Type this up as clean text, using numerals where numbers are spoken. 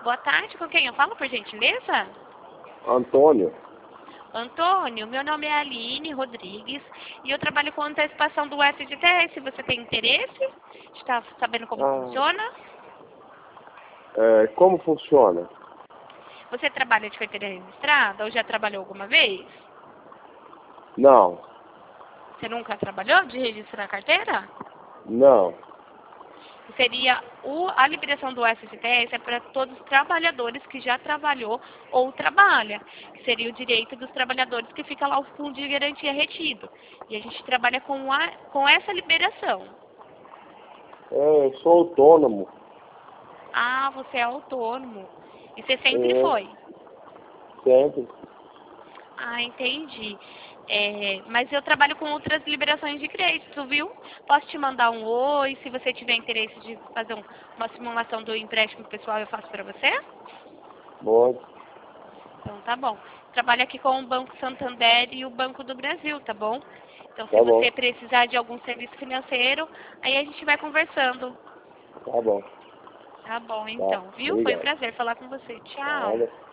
Boa tarde, com quem eu falo, por gentileza? Antônio. Antônio, meu nome é Aline Rodrigues e eu trabalho com antecipação do FGTS. Você tem interesse? Está sabendo como funciona? Como funciona? Você trabalha de carteira registrada ou já trabalhou alguma vez? Não. Você nunca trabalhou de registrar carteira? Não. Seria a liberação do FGTS é para todos os trabalhadores que já trabalhou ou trabalha. Seria o direito dos trabalhadores que fica lá o fundo de garantia retido. E a gente trabalha com essa liberação. Eu sou autônomo. Ah, você é autônomo. E você sempre foi? Sempre. Ah, entendi. Mas eu trabalho com outras liberações de crédito, viu? Posso te mandar um oi, se você tiver interesse de fazer uma simulação do empréstimo pessoal, eu faço para você? Pode. Então tá bom. Trabalho aqui com o Banco Santander e o Banco do Brasil, tá bom? Então se Tá bom. você precisar de algum serviço financeiro, aí a gente vai conversando. Tá bom. Tá bom, Tá. então, viu? Foi um Obrigado. prazer falar com você. Tchau. Nada.